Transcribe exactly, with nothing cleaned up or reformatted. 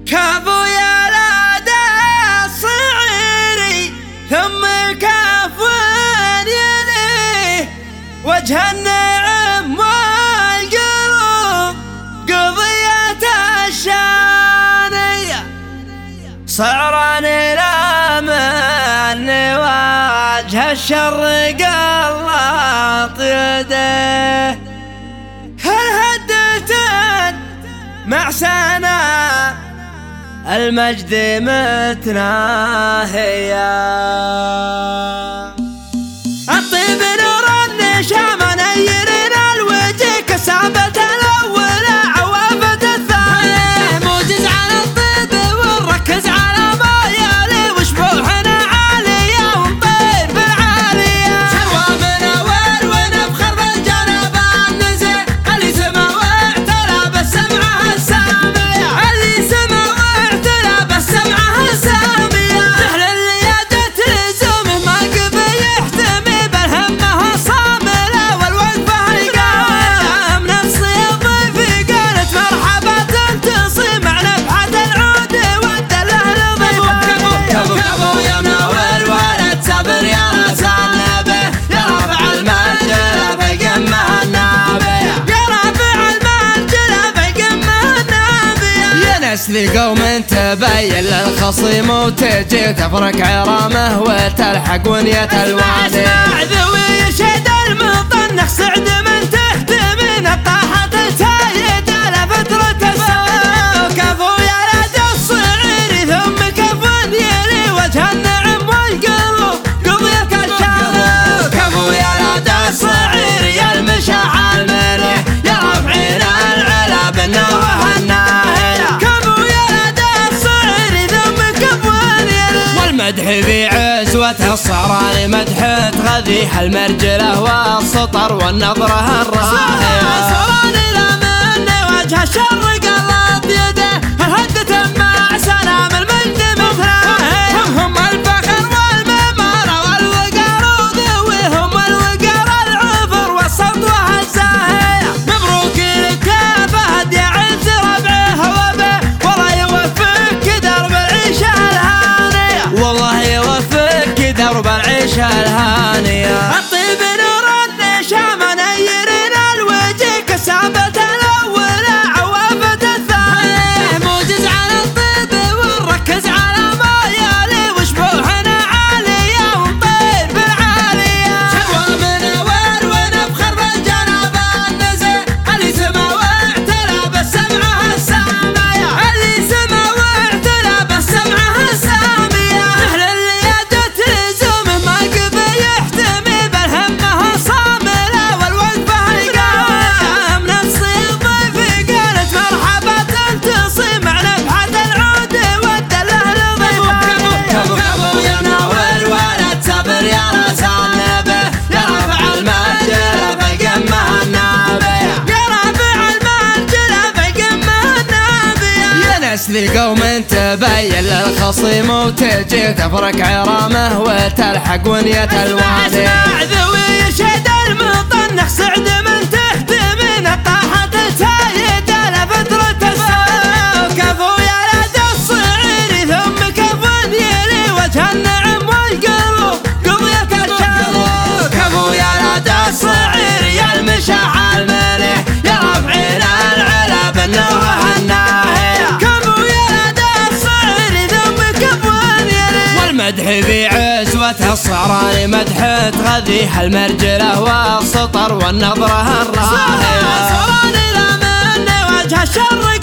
كفو يا لدى الصعيري ثم كفو يليه وجه النعم والقلوب قضية الشانية صعران الأمن وجه الشر قلط يده هل هدت مع سنة المجد متناهية الطيب نور النشام نيرين الوجه كسابة الأول عوافة الثانية موجز على الطيب ونركز على ما يلي وشبوحنا عالية ونطير في العالية شروى من أول ونفخر بالجنب النزيه اللي سمع واعتلى بالسمعة السامية اللي سمع واعتلى بالسمعة السامية سهل اللي يدت لزومه ما قبل يحتمي بالهمة صاملة والوقفة القوية من الصيف في قالت مرحبا تنتصي مع نفحة العود والدله لضيفه كفو كفو يا منور ولد صبر يا رسال نبي يا رافع المنجلة في قمة النابية يا رافع المنجلة في قمة النابية يا نسل قوم تبين للخصيم وتجي تفرق عرامه وتلحق ونية الوادي اسمع ذوي يشهد المطنخ سعد من تحت من الطاحة السيدة لفترة السنة كفو يا لدى الصعيري ثم كفو يلي وجه النعم والقلوب قضية الشارع كفو يا لدى الصعيري المشاع المليح يا رافعين العلا بالنوه الناهية كفو يا لدى الصعيري ثم كفو يلي والمدح في عزوته الصعران مدح تغذيه المرجلة والسطر والنظرة الراهية صعران الأمن وجه الشر قلط يده الهدة مع سلام المجد مثناه هم الفخر والممارة والوقار وذويهم الوقار العفر والسطوة الزاهية مبروك لك يا فهد يا عز ربعه وبه والله يوفقك درب العيشة الهانية والله يوفقك درب العيشة الهانية الطيب نور النشام نيرين الوجه كسابة الأول عوافة الثانية موجز على الطيب ونركز على ما يلي وشبوحنا عالية ونطير في العالية شروى من أول ونفخر بالجنب النزيه اللي سمع واعتلى بالسمعة السامية اللي سمع واعتلى بالسمعة السامية سهل اللي يدت لزومه ما قبل يحتمي بالهمة صاملة والوقفة القوية من الصيف في قالت مرحبا تنتصي مع نفحة العود والدله لضيفه كفو كفو يا منور ولد صبر يا رسال نبي يا رافع المنجلة في قمة النابية يا رافع المنجلة في قمة النابية يا نسل قوم تبين للخصيم وتجي تفرق عرامه وتلحق ونية الوادي اسمع ذوي يشهد المطنخ سعد من تحت من الطاحة السيدة لفترة السنة كفو يا لدى الصعيري ثم كفو يلي وجه النعم والقلوب قضية الشارع كفو يا لدى الصعيري المشاع المليح يا رافعين العلا بالنوه الناهية كفو يا لدى الصعيري ثم كفو يلي والمدح في عزوته الصعران مدح تغذيه المرجلة والسطر والنظرة الراهية صعران الأمن وجه الشر